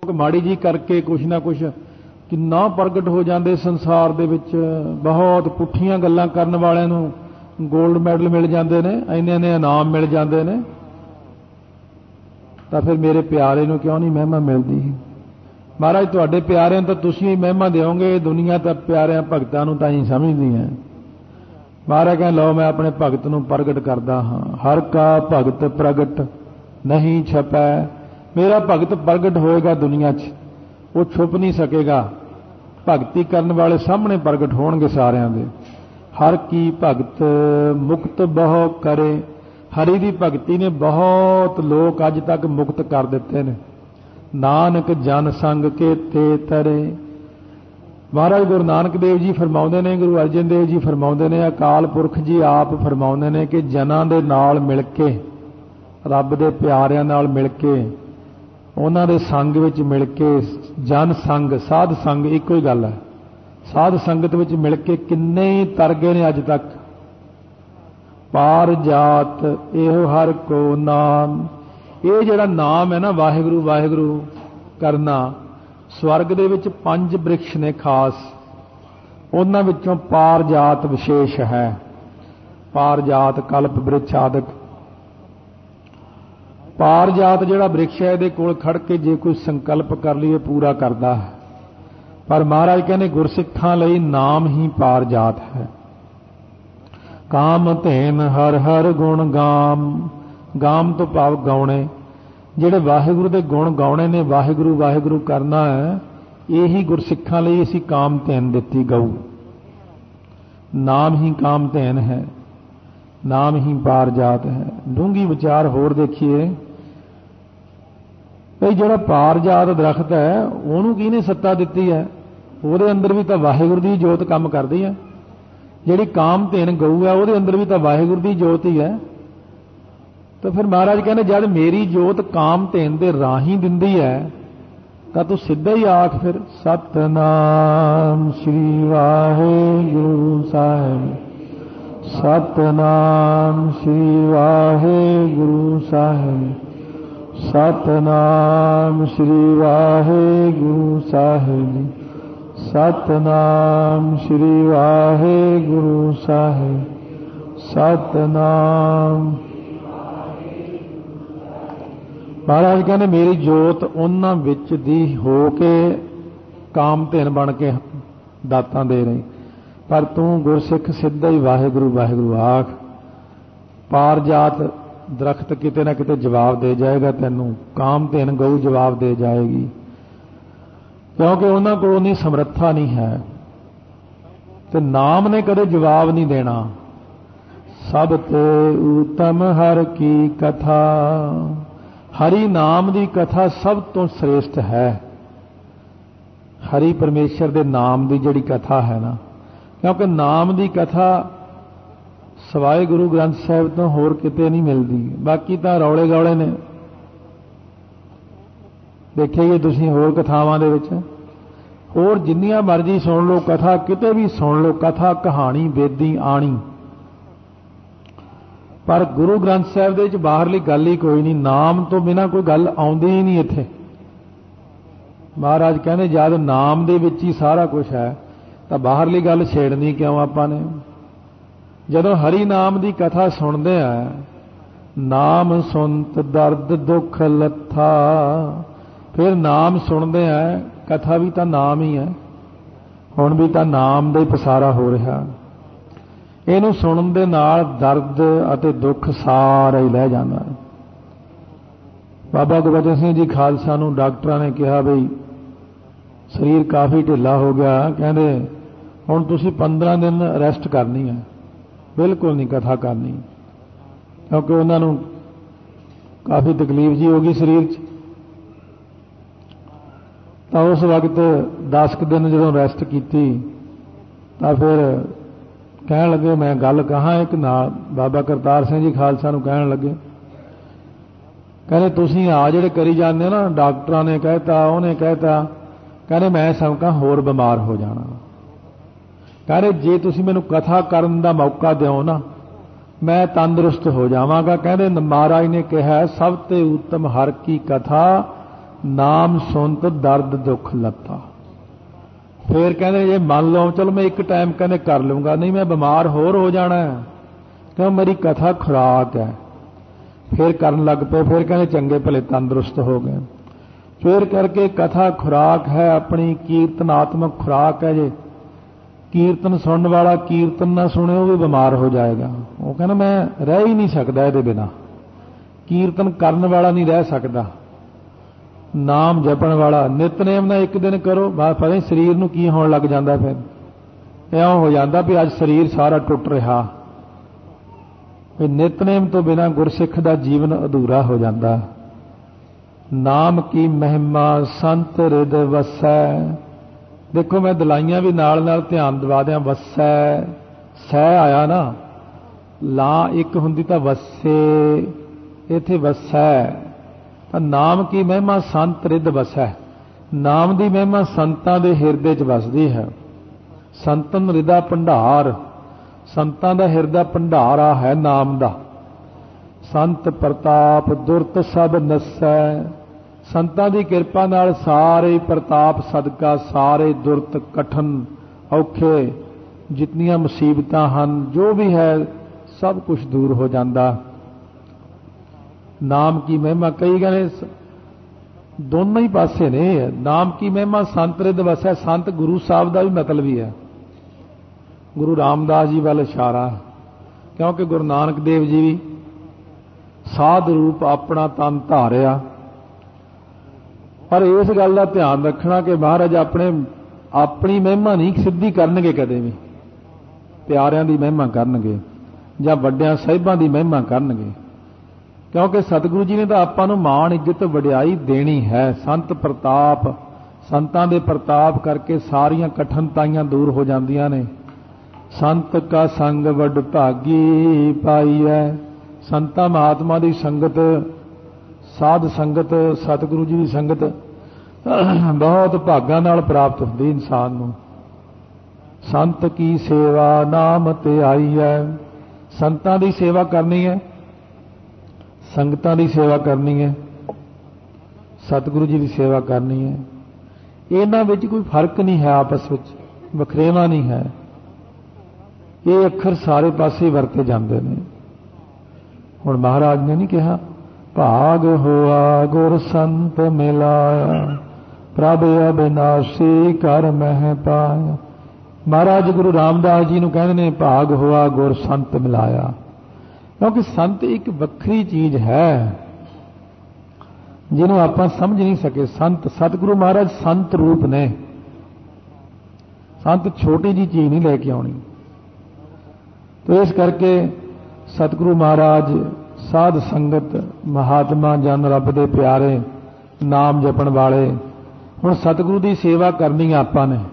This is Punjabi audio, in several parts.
ਮਾੜੀ ਜੀ ਕਰਕੇ ਕੁਛ ਨਾ ਕੁਛ ਕਿੰਨਾ ਪ੍ਰਗਟ ਹੋ ਜਾਂਦੇ ਸੰਸਾਰ ਦੇ ਵਿੱਚ। ਬਹੁਤ ਪੁੱਠੀਆਂ ਗੱਲਾਂ ਕਰਨ ਵਾਲਿਆਂ ਨੂੰ ਗੋਲਡ ਮੈਡਲ ਮਿਲ ਜਾਂਦੇ ਨੇ, ਇੰਨੇ ਇਨਾਮ ਮਿਲ ਜਾਂਦੇ ਨੇ। ਤਾਂ ਫਿਰ ਮੇਰੇ ਪਿਆਰੇ ਨੂੰ ਕਿਉਂ ਨਹੀਂ ਮਹਿਮਾ ਮਿਲਦੀ? ਮਹਾਰਾਜ ਤੁਹਾਡੇ ਪਿਆਰਿਆਂ ਤਾਂ ਤੁਸੀਂ ਹੀ ਮਹਿਮਾ ਦਿਓਗੇ, ਦੁਨੀਆ ਤਾਂ ਪਿਆਰਿਆਂ ਭਗਤਾਂ ਨੂੰ ਤਾਂ ਹੀ ਸਮਝਦੀ ਹੈ। ਮਹਾਰਾਜ ਕਹਿੰਦੇ ਲਓ ਮੈਂ ਆਪਣੇ ਭਗਤ ਨੂੰ ਪ੍ਰਗਟ ਕਰਦਾ ਹਾਂ। ਹਰ ਕਾ ਭਗਤ ਪ੍ਰਗਟ ਨਹੀਂ ਛਪੈ। ਮੇਰਾ ਭਗਤ ਪ੍ਰਗਟ ਹੋਏਗਾ ਦੁਨੀਆ 'ਚ, ਉਹ ਛੁਪ ਨਹੀਂ ਸਕੇਗਾ। ਭਗਤੀ ਕਰਨ ਵਾਲੇ ਸਾਹਮਣੇ ਪ੍ਰਗਟ ਹੋਣਗੇ ਸਾਰਿਆਂ ਦੇ। ਹਰ ਕੀ ਭਗਤ ਮੁਕਤ ਬਹੁ ਕਰੇ। ਹਰੀ ਦੀ ਭਗਤੀ ਨੇ ਬਹੁਤ ਲੋਕ ਅੱਜ ਤੱਕ ਮੁਕਤ ਕਰ ਦਿੱਤੇ ਨੇ। ਨਾਨਕ ਜਨ ਸੰਗ ਕੇ ਤੇ ਤਰੇ। ਮਹਾਰਾਜ ਗੁਰੂ ਨਾਨਕ ਦੇਵ ਜੀ ਫਰਮਾਉਂਦੇ ਨੇ, ਗੁਰੂ ਅਰਜਨ ਦੇਵ ਜੀ ਫਰਮਾਉਂਦੇ ਨੇ, ਅਕਾਲ ਪੁਰਖ ਜੀ ਆਪ ਫਰਮਾਉਂਦੇ ਨੇ ਕਿ ਜਨਾਂ ਦੇ ਨਾਲ ਮਿਲ ਕੇ, ਰੱਬ ਦੇ ਪਿਆਰਿਆਂ ਨਾਲ ਮਿਲ ਕੇ, ਉਹਨਾਂ ਦੇ ਸੰਗ ਵਿੱਚ ਮਿਲ ਕੇ, ਜਨ ਸੰਗ ਸਾਧ ਸੰਗ ਇੱਕੋ ਹੀ ਗੱਲ ਹੈ। ਸਾਧ ਸੰਗਤ ਵਿੱਚ ਮਿਲ ਕੇ ਕਿੰਨੇ ਹੀ ਤਰ ਗਏ ਨੇ ਅੱਜ ਤੱਕ। ਪਾਰ ਜਾਤ ਇਹੋ ਹਰ ਕੋ ਨਾਮ। ਇਹ ਜਿਹੜਾ ਨਾਮ ਹੈ ਨਾ, ਵਾਹਿਗੁਰੂ ਵਾਹਿਗੁਰੂ ਕਰਨਾ, ਸਵਰਗ ਦੇ ਵਿੱਚ 5 ਬ੍ਰਿਕਸ਼ ਨੇ ਖਾਸ, ਉਹਨਾਂ ਵਿੱਚੋਂ ਪਾਰ ਜਾਤ ਵਿਸ਼ੇਸ਼ ਹੈ। ਪਾਰ ਜਾਤ ਕਲਪ ਬ੍ਰਿਕਸ਼ ਆਦਿਕ। ਪਾਰ ਜਾਤ ਜਿਹੜਾ ਬ੍ਰਿਕਸ਼ ਹੈ, ਇਹਦੇ ਕੋਲ ਖੜ ਕੇ ਜੇ ਕੋਈ ਸੰਕਲਪ ਕਰ ਲਈਏ ਪੂਰਾ ਕਰਦਾ ਹੈ। ਪਰ ਮਹਾਰਾਜ ਕਹਿੰਦੇ ਗੁਰਸਿੱਖਾਂ ਲਈ ਨਾਮ ਹੀ ਪਾਰ ਜਾਤ ਹੈ। ਕਾਮ ਧੇਨ ਹਰ ਹਰ ਗੁਣ ਗਾਮ। ਗਾਮ ਤੋਂ ਭਾਵ ਗਾਉਣੇ। ਜਿਹੜੇ ਵਾਹਿਗੁਰੂ ਦੇ ਗੁਣ ਗਾਉਣੇ ਨੇ, ਵਾਹਿਗੁਰੂ ਵਾਹਿਗੁਰੂ ਕਰਨਾ ਹੈ, ਇਹੀ ਗੁਰਸਿੱਖਾਂ ਲਈ ਅਸੀਂ ਕਾਮ ਧੇਨ ਦਿੱਤੀ ਗਊ। ਨਾਮ ਹੀ ਕਾਮ ਧੇਨ ਹੈ, ਨਾਮ ਹੀ ਪਾਰ ਜਾਤ ਹੈ। ਡੂੰਘੀ ਵਿਚਾਰ ਹੋਰ ਦੇਖੀਏ ਭਈ ਜਿਹੜਾ ਪਾਰ ਜਾਤ ਦਰਖਤ ਹੈ, ਉਹਨੂੰ ਕਿਹਨੇ ਸੱਤਾ ਦਿੱਤੀ ਹੈ? ਉਹਦੇ ਅੰਦਰ ਵੀ ਤਾਂ ਵਾਹਿਗੁਰੂ ਦੀ ਜੋਤ ਕੰਮ ਕਰਦੀ ਹੈ। ਜਿਹੜੀ ਕਾਮ ਧੇਨ ਗਊ ਹੈ, ਉਹਦੇ ਅੰਦਰ ਵੀ ਤਾਂ ਵਾਹਿਗੁਰੂ ਦੀ ਜੋਤ ਹੀ ਹੈ। ਤਾਂ ਫਿਰ ਮਹਾਰਾਜ ਕਹਿੰਦੇ ਜਦ ਮੇਰੀ ਜੋਤ ਕਾਮ ਧੇਨ ਦੇ ਰਾਹੀਂ ਦਿੰਦੀ ਹੈ ਤਾਂ ਤੂੰ ਸਿੱਧਾ ਹੀ ਆਖ ਫਿਰ ਸਤਨਾਮ ਸ੍ਰੀ ਵਾਹਿਗੁਰੂ ਸਾਹਿਬ। ਸਤਨਾਮ ਸ੍ਰੀ ਵਾਹਿਗੁਰੂ ਸਾਹਿਬ। ਸਤਨਾਮ ਸ੍ਰੀ ਵਾਹਿਗੁਰੂ ਸਾਹਿਬ। ਸਤਨਾਮ ਸ੍ਰੀ ਵਾਹਿਗੁਰੂ ਸਾਹਿਬ। ਸਤਨਾਮ। ਮਹਾਰਾਜ ਕਹਿੰਦੇ ਮੇਰੀ ਜੋਤ ਉਹਨਾਂ ਵਿੱਚ ਦੀ ਹੋ ਕੇ ਕਾਮ ਧੇਨ ਬਣ ਕੇ ਦਾਤਾਂ ਦੇ ਰਹੀ, ਪਰ ਤੂੰ ਗੁਰਸਿੱਖ ਸਿੱਧਾ ਹੀ ਵਾਹਿਗੁਰੂ ਵਾਹਿਗੁਰੂ ਆਖ। ਪਾਰ ਜਾਤ ਦਰਖਤ ਕਿਤੇ ਨਾ ਕਿਤੇ ਜਵਾਬ ਦੇ ਜਾਏਗਾ ਤੈਨੂੰ, ਕਾਮ ਧੇਨ ਗਊ ਜਵਾਬ ਦੇ ਜਾਏਗੀ, ਕਿਉਂਕਿ ਉਹਨਾਂ ਕੋਲ ਉਨੀ ਸਮਰੱਥਾ ਨਹੀਂ ਹੈ। ਤੇ ਨਾਮ ਨੇ ਕਦੇ ਜਵਾਬ ਨਹੀਂ ਦੇਣਾ। ਸਭ ਤੇ ਉਤਮ ਹਰ ਕੀ ਕਥਾ। ਹਰੀ ਨਾਮ ਦੀ ਕਥਾ ਸਭ ਤੋਂ ਸ੍ਰੇਸ਼ਟ ਹੈ। ਹਰੀ ਪਰਮੇਸ਼ਰ ਦੇ ਨਾਮ ਦੀ ਜਿਹੜੀ ਕਥਾ ਹੈ ਨਾ, ਕਿਉਂਕਿ ਨਾਮ ਦੀ ਕਥਾ ਸਵਾਏ ਗੁਰੂ ਗ੍ਰੰਥ ਸਾਹਿਬ ਤੋਂ ਹੋਰ ਕਿਤੇ ਨਹੀਂ ਮਿਲਦੀ। ਬਾਕੀ ਤਾਂ ਰੌਲੇ ਗੌਲੇ ਨੇ, ਦੇਖਿਏ ਤੁਸੀਂ ਹੋਰ ਕਥਾਵਾਂ ਦੇ ਵਿੱਚ, ਹੋਰ ਜਿੰਨੀਆਂ ਮਰਜ਼ੀ ਸੁਣ ਲਓ ਕਥਾ, ਕਿਤੇ ਵੀ ਸੁਣ ਲਓ ਕਥਾ ਕਹਾਣੀ ਵੇਦੀ ਆਣੀ, ਪਰ ਗੁਰੂ ਗ੍ਰੰਥ ਸਾਹਿਬ ਦੇ ਵਿੱਚ ਬਾਹਰਲੀ ਗੱਲ ਹੀ ਕੋਈ ਨਹੀਂ। ਨਾਮ ਤੋਂ ਬਿਨਾਂ ਕੋਈ ਗੱਲ ਆਉਂਦੀ ਹੀ ਨਹੀਂ ਇੱਥੇ। ਮਹਾਰਾਜ ਕਹਿੰਦੇ ਜਦ ਨਾਮ ਦੇ ਵਿੱਚ ਹੀ ਸਾਰਾ ਕੁਝ ਹੈ ਤਾਂ ਬਾਹਰਲੀ ਗੱਲ ਛੇੜਨੀ ਕਿਉਂ ਆਪਾਂ ਨੇ? ਜਦੋਂ ਹਰੀ ਨਾਮ ਦੀ ਕਥਾ ਸੁਣਦੇ ਆ, ਨਾਮ ਸੁਣਤ ਦਰਦ ਦੁੱਖ ਲੱਥਾ, ਫਿਰ ਨਾਮ ਸੁਣਦੇ ਆ, ਕਥਾ ਵੀ ਤਾਂ ਨਾਮ ਹੀ ਹੈ, ਹੁਣ ਵੀ ਤਾਂ ਨਾਮ ਦਾ ਹੀ ਪਸਾਰਾ ਹੋ ਰਿਹਾ। ਇਹਨੂੰ ਸੁਣਨ ਦੇ ਨਾਲ ਦਰਦ ਅਤੇ ਦੁੱਖ ਸਾਰਾ ਹੀ ਲੈ ਜਾਂਦਾ। ਬਾਬਾ ਗੁਰਬਚਨ ਸਿੰਘ ਜੀ ਖਾਲਸਾ ਨੂੰ ਡਾਕਟਰਾਂ ਨੇ ਕਿਹਾ ਬਈ ਸਰੀਰ ਕਾਫੀ ਢਿੱਲਾ ਹੋ ਗਿਆ, ਕਹਿੰਦੇ ਹੁਣ ਤੁਸੀਂ 15 ਦਿਨ ਰੈਸਟ ਕਰਨੀ ਹੈ, ਬਿਲਕੁਲ ਨਹੀਂ ਕਥਾ ਕਰਨੀ, ਕਿਉਂਕਿ ਉਹਨਾਂ ਨੂੰ ਕਾਫੀ ਤਕਲੀਫ ਜੀ ਹੋ ਗਈ ਸਰੀਰ 'ਚ। ਤਾਂ ਉਸ ਵਕਤ 10 ਕੁ ਦਿਨ ਜਦੋਂ ਰੈਸਟ ਕੀਤੀ ਤਾਂ ਫਿਰ ਕਹਿਣ ਲੱਗੇ ਮੈਂ ਗੱਲ ਕਹਾਂ ਇੱਕ ਨਾਲ, ਬਾਬਾ ਕਰਤਾਰ ਸਿੰਘ ਜੀ ਖਾਲਸਾ ਨੂੰ ਕਹਿਣ ਲੱਗੇ, ਕਹਿੰਦੇ ਤੁਸੀਂ ਆ ਜਿਹੜੇ ਕਰੀ ਜਾਂਦੇ ਹੋ ਨਾ, ਡਾਕਟਰਾਂ ਨੇ ਕਹਿਤਾ, ਉਹਨੇ ਕਹਿਤਾ, ਕਹਿੰਦੇ ਮੈਂ ਸਭ ਹੋਰ ਬਿਮਾਰ ਹੋ ਜਾਣਾ। ਕਹਿੰਦੇ ਜੇ ਤੁਸੀਂ ਮੈਨੂੰ ਕਥਾ ਕਰਨ ਦਾ ਮੌਕਾ ਦਿਓ ਨਾ, ਮੈਂ ਤੰਦਰੁਸਤ ਹੋ ਜਾਵਾਂਗਾ। ਕਹਿੰਦੇ ਮਹਾਰਾਜ ਨੇ ਕਿਹਾ ਸਭ ਤੇ ਉੱਤਮ ਹਰ ਕੀ ਕਥਾ, नाम सुनत दर्द दुख लता। फिर कहते जे मान लो चलो मैं एक टाइम कहने कर लूँगा, नहीं मैं बीमार होर हो जाना है, क्यों मेरी कथा खुराक है। फिर करन लग पे, फिर कहते चंगे भले तंदुरुस्त हो गए। फिर करके कथा खुराक है, अपनी कीर्तनात्मक खुराक है। जे कीर्तन सुनने वाला कीर्तन ना सुने वो भी बीमार हो जाएगा। वो कहना मैं रह ही नहीं सकता ये बिना, कीर्तन करने वाला नहीं रह सकता। नाम जपण वाला नितनेम ना एक दिन करो, पता नहीं शरीर नूं की होण लग जाता। फिर इउं हो जाता भी अज शरीर सारा टुट रहा। नितनेम तो बिना गुरसिख का जीवन अधूरा हो जाता। नाम की महिमा संत हृद वसै। देखो मैं दलाइयां भी नाल नाल ध्यान दवा दियां। वसै सै आया ना, ला एक हुंदी तां वसे, इत्थे वसै। नाम की महिमा संत हृद वसै। नाम की महिमा संतां दे हिरदे च वसदी है। संतन हृदा भंडार, संतां दा हिरदा भंडारा है नाम दा। संत प्रताप दुरत सब नसै। संतां दी किरपा नाल सारे प्रताप सदका सारे दुरत कठन औखे जितनियां मुसीबतां हन जो भी है सब कुछ दूर हो जाता। नाम की महिमा कई कहने दोनों ही पासे ने। नाम की महिमा संत हृद वसै, संत गुरु साहब का भी मतलब ही है। गुरु रामदास जी वाल इशारा, क्योंकि गुरु नानक देव जी भी साध रूप अपना तन धारिया। पर इस गल का ध्यान रखना कि महाराज अपनी महिमा नहीं सिद्धि करनगे, कदे भी प्यारियां की महिमा करनगे जां वड्डियां साहिबां की महिमा करनगे। क्योंकि सतगुरु जी ने तो आपां नूं मान इज्जत वडियाई देनी है। संत प्रताप, संतां दे प्रताप करके सारियां कठिनताइयां दूर हो जांदियां ने। संत का संग वड भागी पाई है। संतां महात्मा की संगत, साध संगत, सतगुरु जी की संगत बहुत भागां नाल प्राप्त होंदी इंसान नूं। संत की सेवा नाम ते आई है। संतां की सेवा करनी है, संगतां की सेवा करनी है, सतगुरु जी की सेवा करनी है। इन्हां विच कोई फर्क नहीं है, आपस में वखरेवा नहीं है। ये अखर सारे पासे वरते जाते हैं। हुण महाराज ने नहीं कहा भाग होआ गुर संत मिलाया, प्रभ अविनाशी कर मह पाया। महाराज गुरु रामदास जी नूं कहंदे ने भाग होआ गुर संत मिलाया, क्योंकि संत एक वक्री चीज है जिन्हों आप समझ नहीं सके। संत सतगुरु महाराज संत रूप ने। संत छोटी जी चीज नहीं लेके आनी। तो इस करके सतगुरु महाराज साध संगत महात्मा जन रब दे प्यारे नाम जपण वाले। हुण सतगुरु की सेवा करनी है आपां ने।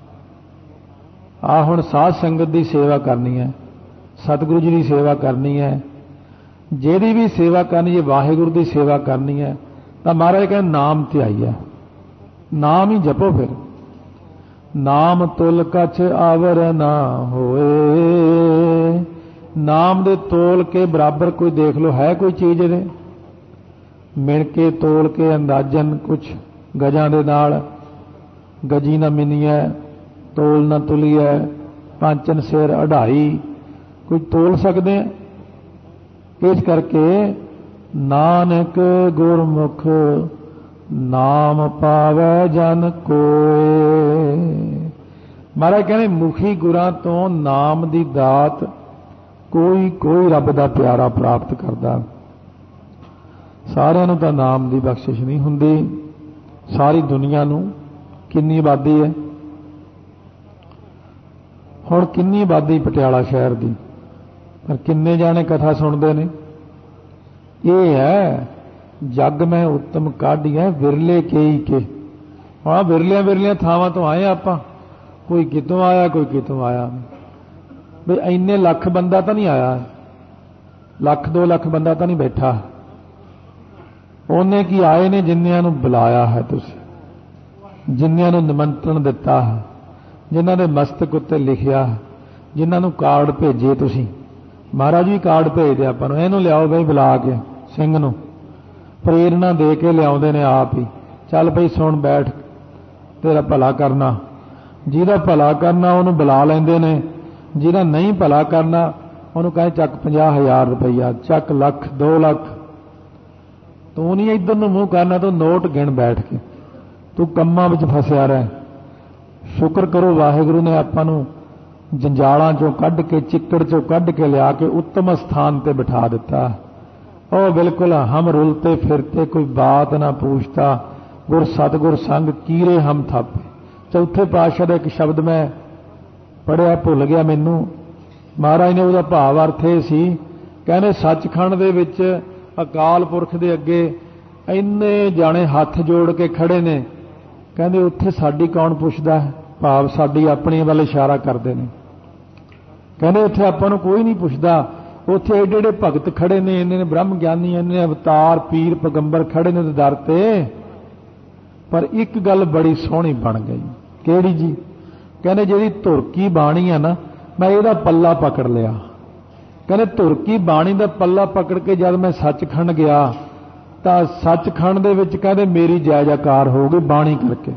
हुण साध संगत की सेवा करनी है, सतगुरु जी की सेवा करनी है। जिहड़ी भी सेवा करनी है वाहिगुरु की सेवा करनी है तो महाराज कहते नाम ते आई है। नाम ही जपो। फिर नाम तुल कछ आवर ना होए। नाम दे तोल के बराबर कोई देख लो है कोई चीज ने। मिण के तोल के अंदाजन कुछ गजां दे नाल गजी ना मिनीए, तोल ना तुलीए, पांचन सिर अढ़ाई कोई तोल सकते हैं। इस करके नानक गुरमुख नाम पावै जन कोय। महाराज कहने मुखी गुरां तो नाम दी दात कोई कोई रब दा प्यारा प्राप्त करदा। सारिआं नूं तां नाम दी बख्शिश नहीं हुंदी। सारी दुनिया नूं कितनी आबादी है? हुण कितनी आबादी पटियाला शहर की, पर किन्ने जाने कथा सुनते हैं। ये है जग में उत्तम काढ़िया विरले कई के। हाँ विरलिया विरलिया थावां तो आए आप, कोई कितों आया कोई कितों आया। भी इन्ने लख बंदा तो नहीं आया, लख 2 लाख बंदा तो नहीं बैठा। उन्हें की आए ने जिन्नियां नूं बुलाया है, तुसीं जिन्नियां नूं निमंत्रण दिता है, जिन्हां दे मस्तक उत्ते लिखिया, जिन्हां नूं कार्ड भेजे तुसीं। महाराज भी कार्ड भेजदे आपां नूं, इहनूं लियाओ बई बुला के सिंह नूं, प्रेरणा दे के लियाउंदे ने आप ही। चल भई सुन बैठ, तेरा भला करना। जिहदा भला करना उन्होंने बुला लेंदे ने, जिहदा नहीं भला करना उन्होंने कहे चक 50,000 रुपया, चक लख 2 लाख। तू नहीं इधर नूं मूँह करना, तो नोट गिण बैठ के, तू कम्मां विच फसिया रह। शुक्र करो वाहिगुरू ने आपां नूं जंजालां चों कढ के, चिक्कड़ चों कढ के लिया के उत्तम स्थान ते बिठा दिता। ओ बिल्कुल हम रुलते फिरते कोई बात ना पूछता, गुर सतगुर संग कीरे हम थापे। चौथे पातशाह का एक शब्द मैं पढ़िया भुल गया मैनू, महाराज ने उसका भाव अर्थ ये सी, कहने सचखंड दे विच अकाल पुरख दे अगे इन्ने जाने हाथ जोड़ के खड़े ने, कहते उत्थे साडी कौन पुछदा है, भाव साडी अपनी वाल इशारा करते हैं। कहते उत्थे आपां नूं कोई नहीं पुछदा, उत्थे एडे एडे भगत खड़े ने, इन्ने ब्रह्म ज्ञानी, इन्ने अवतार पीर पैगंबर खड़े ने दर ते। पर एक गल बड़ी सोहनी बन गई, केड़ी जी? कहने जिहड़ी धुरकी बाणी है ना, मैं इहदा पल्ला पकड़ लिया। कहने धुरकी बाणी दा पल्ला पकड़ के जब मैं सचखंड गया तो सचखंड दे विच कहते मेरी जय जयकार हो गई बाणी करके।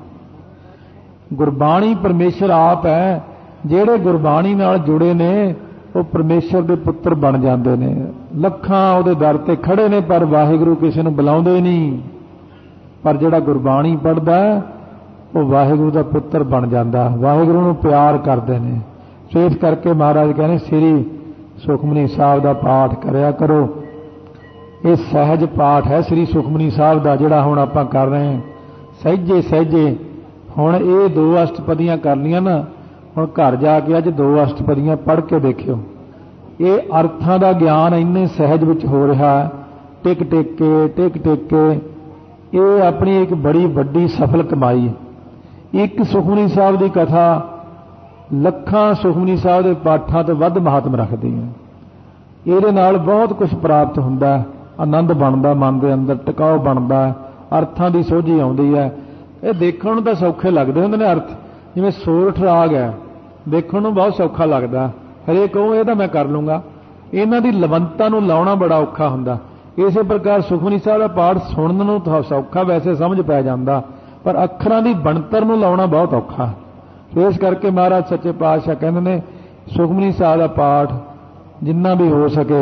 गुरबाणी परमेश्वर आप है, जिहड़े गुरबाणी नाल जुड़े ने वो परमेश्वर के पुत्र बन जाते हैं। लखां उहदे दर ते खड़े ने पर वाहिगुरू किसी नूं बुलाउंदे नहीं, पर जिहड़ा गुरबाणी पढ़दा वो वाहिगुरू का पुत्र बन जाता, वाहिगुरू नूं प्यार करते हैं। सो इस करके महाराज कहने श्री सुखमनी साहब का पाठ करया करो। ये सहज पाठ है श्री सुखमनी साहब का, जिहड़ा हुण आपां कर रहे हैं सहजे सहजे। हुण ये 2 अष्टपदियां कर लियां ना, हुण घर जाके अज 2 अष्टपदियां पढ़ के देखियो। ये अर्थां दा ज्ञान इन्ने सहज विच हो रहा है, टिक टिक के। ये अपनी एक बड़ी वड्डी सफल कमाई है। एक सुखमनी साहब की कथा लखां सुखमनी साहब के पाठां तो वध महात्म रखती है। ये नाल बहुत कुछ प्राप्त हुंदा है, आनंद बनता मन के अंदर, टिकाव बनता है, अर्थां की सोझी आउंदी है। ये देखण नूं तां सौखे लगदे हुंदे ने अर्थ, जिवें सोरठ राग है, देखण नूं बहुत सौखा लगदा, हरेक कहो ये तां मैं कर लूँगा। इन्हां दी लवंतां नूं लाउणा बड़ा औखा हुंदा। इसे प्रकार सुखमनी साहब का पाठ सुनन नूं तां सौखा वैसे समझ पै जांदा, पर अखरां दी बनतर नूं लाउणा बहुत औखा। तो इस करके महाराज सच्चे पातशाह कहंदे ने सुखमनी साहब का पाठ जिन्ना भी हो सके,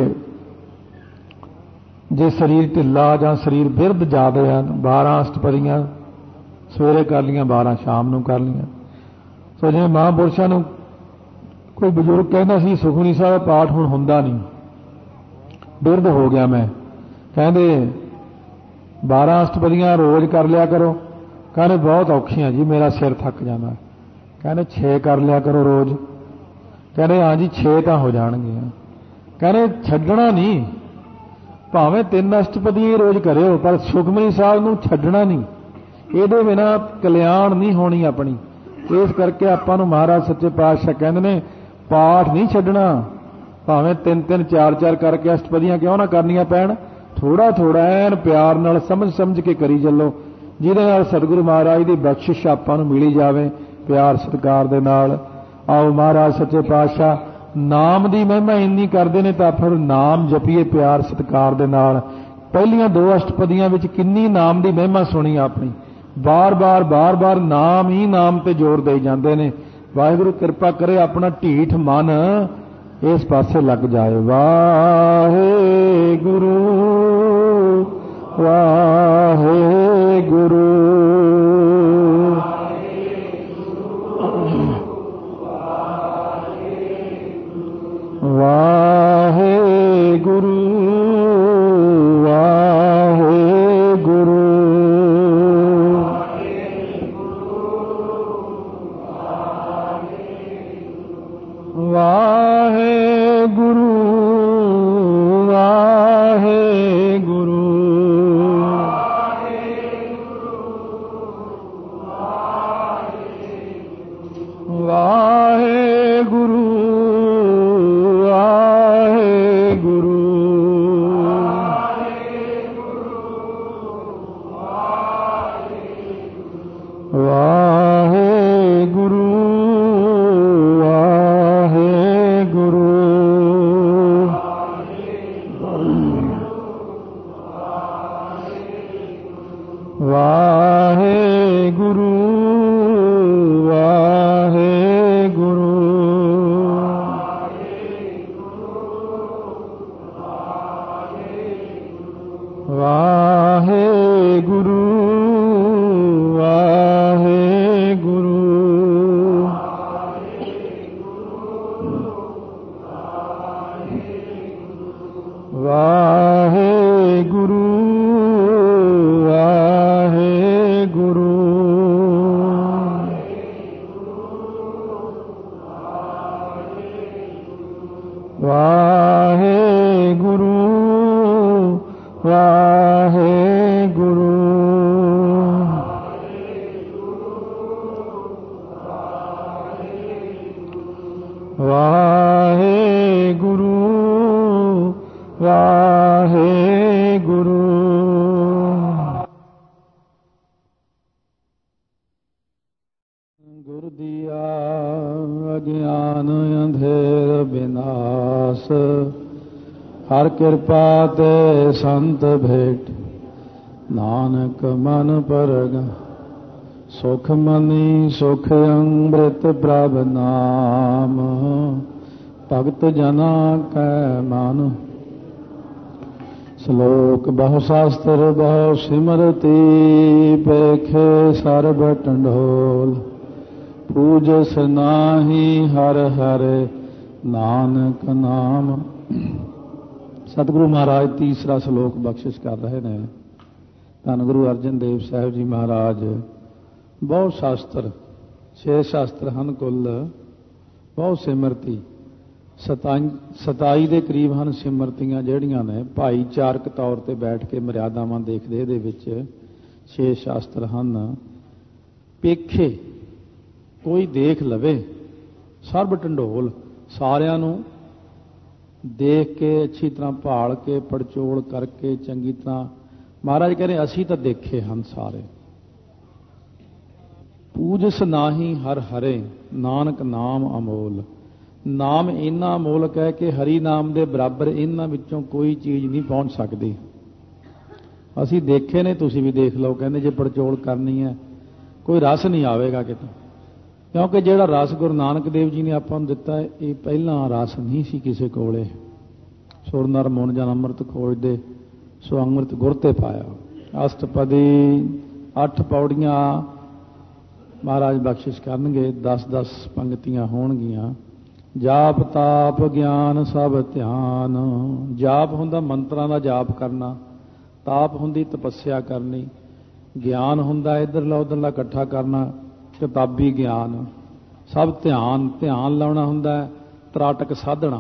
जे शरीर ढिला जां शरीर बिरध जादे है, 12 अष्टपदियां सवेरे कर लियां, 12 शाम नूं कर लियां। सो जिवें महापुरुषां नूं कोई बजुर्ग कहंदा सी सुखमनी साहब का पाठ हुण हुंदा नहीं, बिरध हो गया मैं, कहंदे 12 अष्टपदियां रोज कर लिया करो। कहने बहुत औखियां जी, मेरा सिर थक जाता। कहने 6 कर लिया करो रोज। कहने हाँ जी 6 तो हो जाएंगे। कहने छड्डना नहीं, भावें 3 अष्टपदियां रोज करो, पर सुखमनी साहब नूं छड्डना नहीं, इहदे बिना कल्याण नहीं होनी अपनी। इस करके आपां नूं महाराज सच्चे पातशाह कहंदे ने पाठ नहीं छड्डना, भावें 3-3 4-4 करके अष्टपदियां क्यों ना करनियां पैण, थोड़ा थोड़ा ऐन प्यार नाल समझ समझ के करी चलो, जिहदे नाल सतगुरु महाराज की बख्शिश आपां नूं मिली जावे प्यार सत्कार दे नाल। आओ महाराज सच्चे पातशाह नाम की महिमा इन्नी करते हैं, तो फिर नाम जपीए प्यार सत्कार दे नाल। पहलियां 2 अष्टपदियां विच किन्नी नाम की महिमा सुनी अपनी, बार बार नाम ही नाम ते जोर दे जाते हैं। वाहिगुरू कृपा करे अपना ढीठ मन इस पासे लग जाए। वाहे गुरु वाहे गुरु वाहे गुरु वाहे गुरु वाहे गुरु वाहे गुरु वाहे गुरु वाहे गुरु वाहे गुरु वाहे ਗੁਰੂ ਵਾਹਿਗੁਰੂ ਵਾਹਿਗੁਰੂ ਵਾਹਿਗੁਰੂ ਵਾਹਿਗੁਰੂ ਵਾਹਿਗੁਰੂ ਵਾਹਿਗੁਰੂ ਵਾਹਿਗੁਰੂ ਵਾਹਿਗੁਰੂ ਵਾਹਿਗੁਰੂ ਗੁਰ ਦੀਆ ਅਗਿਆਨ ਅੰਧੇਰ ਬਿਨਾਸ਼ ਹਰ ਕਿਰਪਾ ਤੇ ਸੰਤ ਭੇਟ ਨਾਨਕ ਮਨ ਪਰਗ ਸੁਖ ਮਨੀ ਸੁਖ ਅੰਮ੍ਰਿਤ ਪ੍ਰਭ ਨਾਮ ਭਗਤ ਜਨਾ ਕੈ ਮਨ ਸ਼ਲੋਕ ਬਹੁ ਸ਼ਾਸਤਰ ਬਹੁ ਸਿਮਰਤੀ ਪੇਖੇ ਸਰਬ ਟੰਡੋਲ ਪੂਜਸ ਨਾਹੀ ਹਰ ਹਰ ਨਾਨਕ ਨਾਮ। ਸਤਿਗੁਰੂ ਮਹਾਰਾਜ ਤੀਸਰਾ ਸ਼ਲੋਕ ਬਖਸ਼ਿਸ਼ ਕਰ ਰਹੇ ਨੇ। ਧੰਨ ਗੁਰੂ ਅਰਜਨ ਦੇਵ ਸਾਹਿਬ ਜੀ ਮਹਾਰਾਜ ਬਹੁਤ ਸ਼ਾਸਤਰ 6 ਸ਼ਾਸਤਰ ਹਨ ਕੁੱਲ, ਬਹੁਤ ਸਿਮਰਤੀ 27 ਦੇ ਕਰੀਬ ਹਨ ਸਿਮਰਤੀਆਂ ਜਿਹੜੀਆਂ ਨੇ ਭਾਈਚਾਰਕ ਤੌਰ ਤੇ ਬੈਠ ਕੇ ਮਰਿਆਦਾਵਾਂ ਦੇਖਦੇ ਇਹਦੇ ਵਿੱਚ 6 ਸ਼ਾਸਤਰ ਹਨ। ਪੇਖੇ ਕੋਈ ਦੇਖ ਲਵੇ ਸਰਬ ਢੰਡੋਲ ਸਾਰਿਆਂ ਨੂੰ ਦੇਖ ਕੇ ਅੱਛੀ ਤਰ੍ਹਾਂ ਭਾਲ ਕੇ ਪੜਚੋਲ ਕਰਕੇ ਚੰਗੀ ਤਰ੍ਹਾਂ ਮਹਾਰਾਜ ਕਹਿੰਦੇ ਅਸੀਂ ਤਾਂ ਦੇਖੇ ਹਨ ਸਾਰੇ। ਪੂਜਸ ਨਾਹੀ ਹਰ ਹਰੇ ਨਾਨਕ ਨਾਮ ਅਮੋਲ। ਨਾਮ ਇੰਨਾ ਅਮੋਲਕ ਹੈ ਕਿ ਹਰੀ ਨਾਮ ਦੇ ਬਰਾਬਰ ਇਹਨਾਂ ਵਿੱਚੋਂ ਕੋਈ ਚੀਜ਼ ਨਹੀਂ ਪਹੁੰਚ ਸਕਦੀ। ਅਸੀਂ ਦੇਖੇ ਨੇ, ਤੁਸੀਂ ਵੀ ਦੇਖ ਲਓ। ਕਹਿੰਦੇ ਜੇ ਪੜਚੋਲ ਕਰਨੀ ਹੈ ਕੋਈ ਰਸ ਨਹੀਂ ਆਵੇਗਾ ਕਿਤੇ, ਕਿਉਂਕਿ ਜਿਹੜਾ ਰਸ ਗੁਰੂ ਨਾਨਕ ਦੇਵ ਜੀ ਨੇ ਆਪਾਂ ਨੂੰ ਦਿੱਤਾ ਇਹ ਪਹਿਲਾਂ ਰਸ ਨਹੀਂ ਸੀ ਕਿਸੇ ਕੋਲੇ। ਸੁਰ ਨਰ ਮਨ ਜਨ ਅੰਮ੍ਰਿਤ ਖੋਜਦੇ ਸੋ ਅੰਮ੍ਰਿਤ ਗੁਰ ਤੇ ਪਾਇਆ। ਅਸ਼ਟਪਦੀ 8 ਪੌੜੀਆਂ ਮਹਾਰਾਜ ਬਖਸ਼ਿਸ਼ ਕਰਨਗੇ, 10-10 ਪੰਗਤੀਆਂ ਹੋਣਗੀਆਂ। ਜਾਪ ਤਾਪ ਗਿਆਨ ਸਭ ਧਿਆਨ। ਜਾਪ ਹੁੰਦਾ ਮੰਤਰਾਂ ਦਾ ਜਾਪ ਕਰਨਾ, ਤਾਪ ਹੁੰਦੀ ਤਪੱਸਿਆ ਕਰਨੀ, ਗਿਆਨ ਹੁੰਦਾ ਇੱਧਰਲਾ ਉੱਧਰਲਾ ਇਕੱਠਾ ਕਰਨਾ ਕਿਤਾਬੀ ਗਿਆਨ, ਸਭ ਧਿਆਨ ਲਾਉਣਾ ਹੁੰਦਾ, ਤਰਾਟਕ ਸਾਧਣਾ।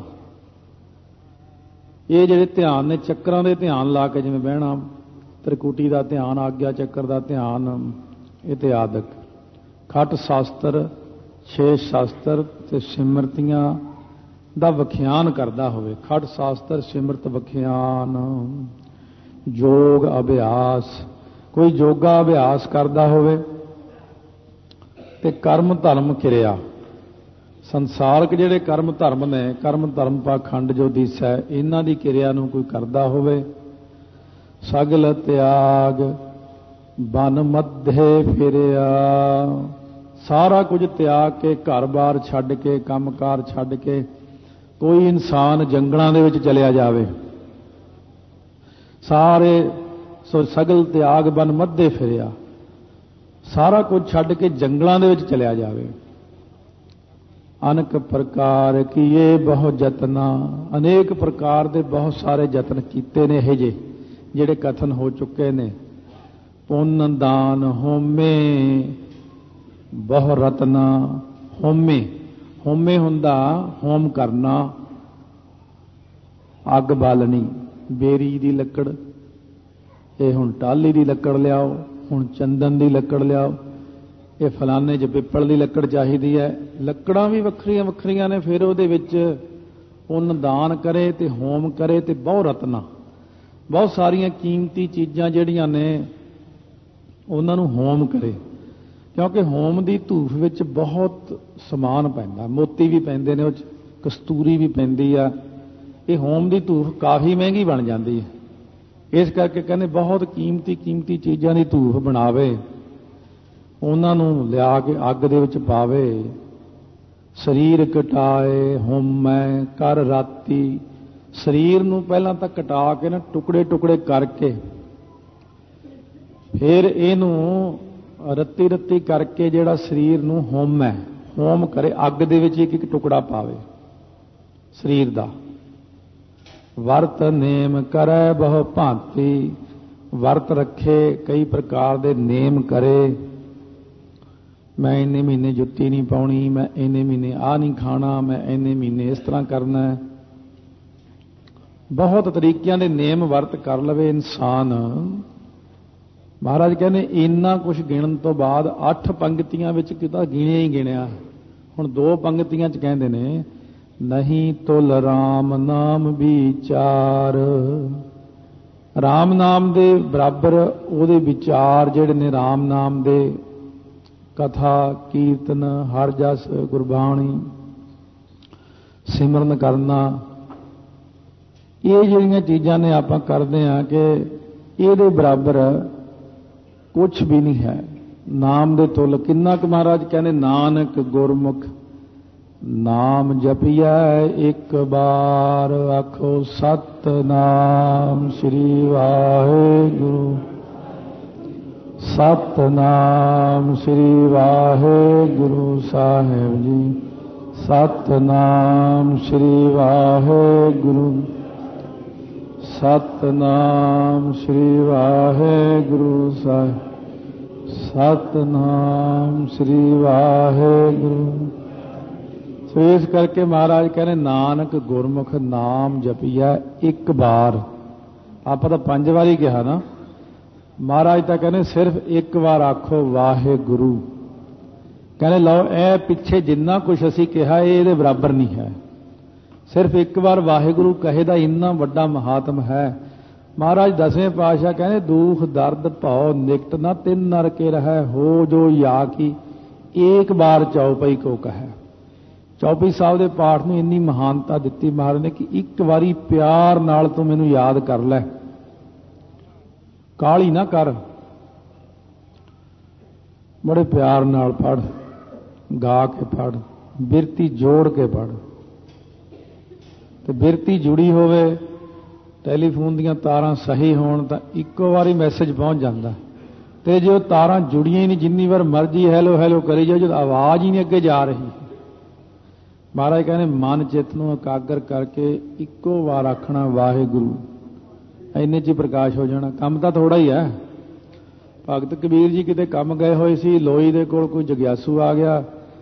ਇਹ ਜਿਹੜੇ ਧਿਆਨ ਨੇ ਚੱਕਰਾਂ ਦੇ ਧਿਆਨ ਲਾ ਕੇ ਜਿਵੇਂ ਬਹਿਣਾ, ਤ੍ਰਿਕੁਟੀ ਦਾ ਧਿਆਨ, ਆਗਿਆ ਚੱਕਰ ਦਾ ਧਿਆਨ ਇਤਿਆਦਿਕ। ਖਟ ਸ਼ਾਸਤਰ 6 ਸ਼ਾਸਤਰ ਤੇ ਸਿਮਰਤੀਆਂ ਦਾ ਵਿਖਿਆਨ ਕਰਦਾ ਹੋਵੇ। ਖਟ ਸ਼ਾਸਤਰ ਸਿਮਰਤ ਵਿਖਿਆਨ। ਯੋਗ ਅਭਿਆਸ, ਕੋਈ ਯੋਗਾ ਅਭਿਆਸ ਕਰਦਾ ਹੋਵੇ ਤੇ ਕਰਮ ਧਰਮ ਕਿਰਿਆ। ਸੰਸਾਰਕ ਜਿਹੜੇ ਕਰਮ ਧਰਮ ਨੇ, ਕਰਮ ਧਰਮ ਪਾਖੰਡ ਜੋ ਦੀਸੈ, ਇਹਨਾਂ ਦੀ ਕਿਰਿਆ ਨੂੰ ਕੋਈ ਕਰਦਾ ਹੋਵੇ। ਸਗਲ ਤਿਆਗ ਬਨ ਮੱਧੇ ਫਿਰਿਆ। ਸਾਰਾ ਕੁਝ ਤਿਆਗ ਕੇ, ਘਰ-ਬਾਰ ਛੱਡ ਕੇ, ਕੰਮਕਾਰ ਛੱਡ ਕੇ ਕੋਈ ਇਨਸਾਨ ਜੰਗਲਾਂ ਦੇ ਵਿੱਚ ਚਲਿਆ ਜਾਵੇ। ਸਗਲ ਤਿਆਗ ਬਨ ਮੱਧੇ ਫਿਰਿਆ, ਸਾਰਾ ਕੁਝ ਛੱਡ ਕੇ ਜੰਗਲਾਂ ਦੇ ਵਿੱਚ ਚਲਿਆ ਜਾਵੇ। ਅਨੇਕ ਪ੍ਰਕਾਰ ਕੀਏ ਬਹੁ ਯਤਨਾ। ਅਨੇਕ ਪ੍ਰਕਾਰ ਦੇ ਬਹੁਤ ਸਾਰੇ ਯਤਨ ਕੀਤੇ ਨੇ, ਇਹ ਜਿਹੜੇ ਕਥਨ ਹੋ ਚੁੱਕੇ ਨੇ। ਪੁੰਨ ਦਾਨ ਹੋਮੇ ਬਹੁ ਰਤਨਾ। ਹੋਮੇ ਹੁੰਦਾ ਹੋਮ ਕਰਨਾ, ਅੱਗ ਬਾਲਣੀ, ਬੇਰੀ ਦੀ ਲੱਕੜ, ਇਹ ਹੁਣ ਟਾਹਲੀ ਦੀ ਲੱਕੜ ਲਿਆਓ, ਹੁਣ ਚੰਦਨ ਦੀ ਲੱਕੜ ਲਿਆਓ, ਇਹ ਫਲਾਣੇ 'ਚ ਪਿੱਪਲ ਦੀ ਲੱਕੜ ਚਾਹੀਦੀ ਹੈ। ਲੱਕੜਾਂ ਵੀ ਵੱਖਰੀਆਂ ਵੱਖਰੀਆਂ ਨੇ। ਫਿਰ ਉਹਦੇ ਵਿੱਚ ਪੁੰਨ ਦਾਨ ਕਰੇ ਤੇ ਹੋਮ ਕਰੇ ਤੇ ਬਹੁ ਰਤਨਾ, ਬਹੁਤ ਸਾਰੀਆਂ ਕੀਮਤੀ ਚੀਜ਼ਾਂ ਜਿਹੜੀਆਂ ਨੇ ਉਹਨਾਂ ਨੂੰ ਹੋਮ ਕਰੇ, ਕਿਉਂਕਿ ਹੋਮ ਦੀ ਧੂਫ ਵਿੱਚ ਬਹੁਤ ਸਮਾਨ ਪੈਂਦਾ, ਮੋਤੀ ਵੀ ਪੈਂਦੇ ਨੇ, ਉਹ 'ਚ ਕਸਤੂਰੀ ਵੀ ਪੈਂਦੀ ਆ। ਇਹ ਹੋਮ ਦੀ ਧੂਫ ਕਾਫੀ ਮਹਿੰਗੀ ਬਣ ਜਾਂਦੀ ਹੈ। ਇਸ ਕਰਕੇ ਕਹਿੰਦੇ ਬਹੁਤ ਕੀਮਤੀ ਚੀਜ਼ਾਂ ਦੀ ਧੂਫ ਬਣਾਵੇ ਉਹਨਾਂ ਨੂੰ ਲਿਆ ਕੇ ਅੱਗ ਦੇ ਵਿੱਚ ਪਾਵੇ। ਸਰੀਰ ਕਟਾਏ ਹੋਮੈ ਕਰ ਰਾਤੀ, ਸਰੀਰ ਨੂੰ ਪਹਿਲਾਂ ਤਾਂ ਕਟਾ ਕੇ ਨਾ ਟੁਕੜੇ ਟੁਕੜੇ ਕਰਕੇ ਫਿਰ ਇਹਨੂੰ ਰੱਤੀ ਰੱਤੀ ਕਰਕੇ ਜਿਹੜਾ ਸਰੀਰ ਨੂੰ ਹੋਮ ਕਰੇ, ਅੱਗ ਦੇ ਵਿੱਚ ਇੱਕ ਇੱਕ ਟੁਕੜਾ ਪਾਵੇ ਸਰੀਰ ਦਾ। ਵਰਤ ਨੇਮ ਕਰੈ ਬਹੁ ਭਾਂਤੀ, ਵਰਤ ਰੱਖੇ ਕਈ ਪ੍ਰਕਾਰ ਦੇ ਨੇਮ ਕਰੇ। ਮੈਂ ਇੰਨੇ ਮਹੀਨੇ ਜੁੱਤੀ ਨਹੀਂ ਪਾਉਣੀ, ਮੈਂ ਇੰਨੇ ਮਹੀਨੇ ਆਹ ਨਹੀਂ ਖਾਣਾ, ਮੈਂ ਇੰਨੇ ਮਹੀਨੇ ਇਸ ਤਰ੍ਹਾਂ ਕਰਨਾ ਹੈ। ਬਹੁਤ ਤਰੀਕਿਆਂ ਦੇ ਨੇਮ ਵਰਤ ਕਰ ਲਵੇ ਇਨਸਾਨ। ਮਹਾਰਾਜ ਕਹਿੰਦੇ ਇੰਨਾ ਕੁਝ ਗਿਣਨ ਤੋਂ ਬਾਅਦ 8 ਪੰਕਤੀਆਂ ਵਿੱਚ ਕਿਤਾ ਗਿਣਿਆ ਹੀ ਗਿਣਿਆ। ਹੁਣ 2 ਪੰਕਤੀਆਂ 'ਚ ਕਹਿੰਦੇ ਨੇ ਨਹੀਂ ਤੁਲ ਰਾਮ ਨਾਮ ਵਿਚਾਰ, ਰਾਮ ਨਾਮ ਦੇ ਬਰਾਬਰ ਉਹਦੇ ਵਿਚਾਰ ਜਿਹੜੇ ਨੇ ਰਾਮ ਨਾਮ ਦੇ, ਕਥਾ ਕੀਰਤਨ ਹਰ ਜਸ ਗੁਰਬਾਣੀ ਸਿਮਰਨ ਕਰਨਾ, ਇਹ ਜਿਹੜੀਆਂ ਚੀਜ਼ਾਂ ਨੇ ਆਪਾਂ ਕਰਦੇ ਹਾਂ ਕਿ ਇਹਦੇ ਬਰਾਬਰ ਕੁਛ ਵੀ ਨਹੀਂ ਹੈ। ਨਾਮ ਦੇ ਤੁਲ ਕਿੰਨਾ ਕੁ ਮਹਾਰਾਜ ਕਹਿੰਦੇ ਨਾਨਕ ਗੁਰਮੁਖ ਨਾਮ ਜਪੀਐ ਇੱਕ ਬਾਰ, ਆਖੋ ਸਤਿਨਾਮ ਸ੍ਰੀ ਵਾਹਿਗੁਰੂ, ਸਤਿਨਾਮ ਸ੍ਰੀ ਵਾਹਿਗੁਰੂ ਸਾਹਿਬ ਜੀ, ਸਤਿਨਾਮ ਸ੍ਰੀ ਵਾਹਿਗੁਰੂ, ਸਤਿਨਾਮ ਸ੍ਰੀ ਵਾਹਿਗੁਰੂ ਸਾਹਿਬ, ਸਤਿਨਾਮ ਸ੍ਰੀ ਵਾਹਿਗੁਰੂ। ਸੋ ਇਸ ਕਰਕੇ ਮਹਾਰਾਜ ਕਹਿੰਦੇ ਨਾਨਕ ਗੁਰਮੁਖ ਨਾਮ ਜਪੀਐ ਇੱਕ ਬਾਰ। ਆਪਾਂ ਤਾਂ 5 ਵਾਰੀ ਕਿਹਾ ਨਾ, ਮਹਾਰਾਜ ਤਾਂ ਕਹਿੰਦੇ ਸਿਰਫ ਇੱਕ ਵਾਰ ਆਖੋ ਵਾਹਿਗੁਰੂ। ਕਹਿੰਦੇ ਲਓ ਇਹ ਪਿੱਛੇ ਜਿੰਨਾ ਕੁਝ ਅਸੀਂ ਕਿਹਾ ਇਹਦੇ ਬਰਾਬਰ ਨਹੀਂ ਹੈ। ਸਿਰਫ ਇੱਕ ਵਾਰ ਵਾਹਿਗੁਰੂ ਕਹੇ ਦਾ ਇੰਨਾ ਵੱਡਾ ਮਹਾਤਮ ਹੈ। ਮਹਾਰਾਜ 10ਵੇਂ ਪਾਤਸ਼ਾਹ ਕਹਿੰਦੇ ਦੁਖ ਦਰਦ ਭਉ ਨਿਕਟ ਨਾ ਤਿੰਨ ਨਰ ਕੇ ਰਹਿ, ਹੋ ਜੋ ਯਾ ਕੀ ਏਕ ਬਾਰ ਚੌਪਈ ਕੋ ਕਹੈ। ਚੌਪਈ ਸਾਹਿਬ ਦੇ ਪਾਠ ਨੂੰ ਇੰਨੀ ਮਹਾਨਤਾ ਦਿੱਤੀ ਮਹਾਰਾਜ ਨੇ ਕਿ ਇੱਕ ਵਾਰੀ ਪਿਆਰ ਨਾਲ ਤੂੰ ਮੈਨੂੰ ਯਾਦ ਕਰ ਲੈ, ਕਾਹਲੀ ਨਾ ਕਰ, ਬੜੇ ਪਿਆਰ ਨਾਲ ਪੜ੍ਹ, ਗਾ ਕੇ ਪੜ੍ਹ, ਬਿਰਤੀ ਜੋੜ ਕੇ ਪੜ੍ਹ। ਤੇ ਬਿਰਤੀ ਜੁੜੀ ਹੋਵੇ, ਟੈਲੀਫੋਨ ਦੀਆਂ ਤਾਰਾਂ ਸਹੀ ਹੋਣ ਤਾਂ ਇੱਕੋ ਵਾਰੀ ਮੈਸੇਜ ਪਹੁੰਚ ਜਾਂਦਾ। ਤੇ ਜੇ ਉਹ ਤਾਰਾਂ ਜੁੜੀਆਂ ਹੀ ਨਹੀਂ, ਜਿੰਨੀ ਵਾਰ ਮਰਜ਼ੀ ਹੈਲੋ ਹੈਲੋ ਕਰੀ ਜਾਓ, ਜਦੋਂ ਆਵਾਜ਼ ਹੀ ਨਹੀਂ ਅੱਗੇ ਜਾ ਰਹੀ। ਮਹਾਰਾਜ ਕਹਿੰਦੇ ਮਨ ਚਿੱਤ ਨੂੰ ਇਕਾਗਰ ਕਰਕੇ ਇੱਕੋ ਵਾਰ ਆਖਣਾ ਵਾਹਿਗੁਰੂ, ਇੰਨੇ 'ਚ ਪ੍ਰਕਾਸ਼ ਹੋ ਜਾਣਾ। ਕੰਮ ਤਾਂ ਥੋੜਾ ਹੀ ਹੈ। ਭਗਤ ਕਬੀਰ ਜੀ ਕਿਤੇ ਕੰਮ ਗਏ ਹੋਏ ਸੀ, ਲੋਈ ਦੇ ਕੋਲ ਕੋਈ ਜਗਿਆਸੂ ਆ ਗਿਆ।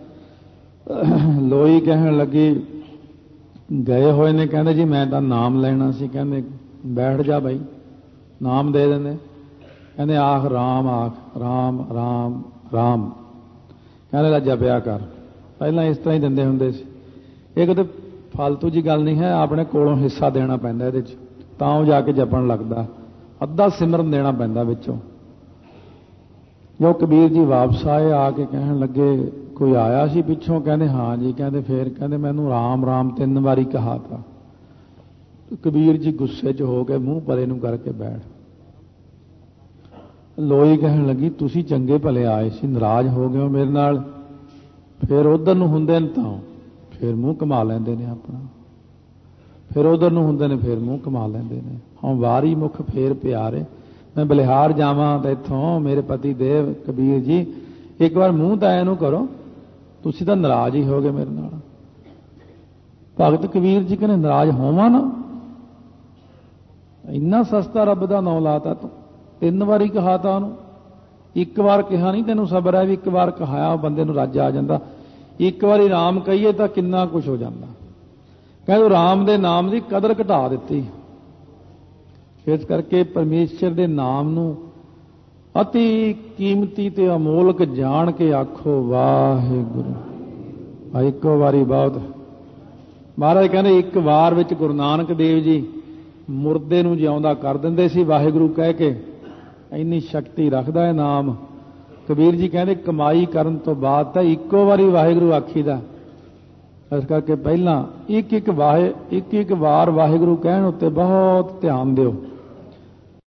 ਲੋਈ ਕਹਿਣ ਲੱਗੀ, ਗਏ ਹੋਏ ਨੇ, ਕਹਿੰਦੇ ਜੀ ਮੈਂ ਤਾਂ ਨਾਮ ਲੈਣਾ ਸੀ। ਕਹਿੰਦੇ ਬੈਠ ਜਾ ਬਾਈ, ਨਾਮ ਦੇ ਦਿੰਦੇ। ਕਹਿੰਦੇ ਆਖ ਰਾਮ, ਆਖ ਰਾਮ ਰਾਮ ਰਾਮ। ਕਹਿੰਦੇ ਲਾ ਜਪਿਆ ਕਰ। ਪਹਿਲਾਂ ਇਸ ਤਰ੍ਹਾਂ ਹੀ ਦਿੰਦੇ ਹੁੰਦੇ ਸੀ। ਇਹ ਕਿਤੇ ਫਾਲਤੂ ਜੀ ਗੱਲ ਨਹੀਂ ਹੈ, ਆਪਣੇ ਕੋਲੋਂ ਹਿੱਸਾ ਦੇਣਾ ਪੈਂਦਾ ਇਹਦੇ 'ਚ, ਤਾਂ ਉਹ ਜਾ ਕੇ ਜਪਣ ਲੱਗਦਾ। ਅੱਧਾ ਸਿਮਰਨ ਦੇਣਾ ਪੈਂਦਾ ਵਿੱਚੋਂ। ਜੋ ਕਬੀਰ ਜੀ ਵਾਪਸ ਆਏ, ਆ ਕੇ ਕਹਿਣ ਲੱਗੇ ਕੋਈ ਆਇਆ ਸੀ ਪਿੱਛੋਂ? ਕਹਿੰਦੇ ਹਾਂ ਜੀ। ਕਹਿੰਦੇ ਫੇਰ? ਕਹਿੰਦੇ ਮੈਨੂੰ ਰਾਮ ਰਾਮ 3 ਵਾਰੀ ਕਹਾ ਤਾ। ਕਬੀਰ ਜੀ ਗੁੱਸੇ 'ਚ ਹੋ ਕੇ ਮੂੰਹ ਪਰੇ ਨੂੰ ਕਰਕੇ ਬੈਠ। ਲੋਈ ਕਹਿਣ ਲੱਗੀ ਤੁਸੀਂ ਚੰਗੇ ਭਲੇ ਆਏ ਸੀ, ਨਾਰਾਜ਼ ਹੋ ਗਏ ਹੋ ਮੇਰੇ ਨਾਲ। ਫਿਰ ਉਧਰ ਨੂੰ ਹੁੰਦੇ ਨੇ ਤਾਂ ਫਿਰ ਮੂੰਹ ਕਮਾ ਲੈਂਦੇ ਨੇ ਆਪਣਾ, ਫਿਰ ਉਧਰ ਨੂੰ ਹੁੰਦੇ ਨੇ ਫਿਰ ਮੂੰਹ ਕਮਾ ਲੈਂਦੇ ਨੇ। ਹਾਂ ਵਾਰੀ ਮੁਖ ਫੇਰ ਪਿਆਰੇ, ਮੈਂ ਬਲਿਹਾਰ ਜਾਵਾਂ ਤਾਂ ਇੱਥੋਂ ਮੇਰੇ ਪਤੀ ਦੇਵ ਕਬੀਰ ਜੀ ਇੱਕ ਵਾਰ ਮੂੰਹ ਤਾਂ ਇਹਨੂੰ ਕਰੋ, ਤੁਸੀਂ ਤਾਂ ਨਾਰਾਜ਼ ਹੀ ਹੋ ਗਏ ਮੇਰੇ ਨਾਲ। ਭਗਤ ਕਬੀਰ ਜੀ ਕਹਿੰਦੇ ਨਾਰਾਜ਼ ਹੋਵਾਂ ਨਾ, ਇੰਨਾ ਸਸਤਾ ਰੱਬ ਦਾ ਨਾਂ ਲਾਤਾ ਤੂੰ। 3 ਵਾਰੀ ਕਹਾ ਤਾ ਉਹਨੂੰ, ਇੱਕ ਵਾਰ ਕਿਹਾ ਨਹੀਂ। ਤੈਨੂੰ ਸਬਰ ਹੈ ਵੀ ਇੱਕ ਵਾਰ ਕਹਾਇਆ ਬੰਦੇ ਨੂੰ ਰੱਜ ਆ ਜਾਂਦਾ। ਇੱਕ ਵਾਰੀ ਰਾਮ ਕਹੀਏ ਤਾਂ ਕਿੰਨਾ ਕੁਝ ਹੋ ਜਾਂਦਾ। ਕਹਿੰਦੇ ਰਾਮ ਦੇ ਨਾਮ ਦੀ ਕਦਰ ਘਟਾ ਦਿੱਤੀ। ਇਸ ਕਰਕੇ ਪਰਮੇਸ਼ਰ ਦੇ ਨਾਮ ਨੂੰ ਅਤੀ ਕੀਮਤੀ ਤੇ ਅਮੋਲਕ ਜਾਣ ਕੇ ਆਖੋ ਵਾਹਿਗੁਰੂ। ਇੱਕੋ ਵਾਰੀ ਬਹੁਤ। ਮਹਾਰਾਜ ਕਹਿੰਦੇ ਇੱਕ ਵਾਰ ਵਿੱਚ ਗੁਰੂ ਨਾਨਕ ਦੇਵ ਜੀ ਮੁਰਦੇ ਨੂੰ ਜਿਉਂਦਾ ਕਰ ਦਿੰਦੇ ਸੀ ਵਾਹਿਗੁਰੂ ਕਹਿ ਕੇ। ਇੰਨੀ ਸ਼ਕਤੀ ਰੱਖਦਾ ਹੈ ਨਾਮ। ਕਬੀਰ ਜੀ ਕਹਿੰਦੇ ਕਮਾਈ ਕਰਨ ਤੋਂ ਬਾਅਦ ਤਾਂ ਇੱਕੋ ਵਾਰੀ ਵਾਹਿਗੁਰੂ ਆਖੀਦਾ। ਇਸ ਕਰਕੇ ਪਹਿਲਾਂ ਇੱਕ ਇੱਕ ਵਾਰ ਵਾਹਿਗੁਰੂ ਕਹਿਣ ਉੱਤੇ ਬਹੁਤ ਧਿਆਨ ਦਿਓ।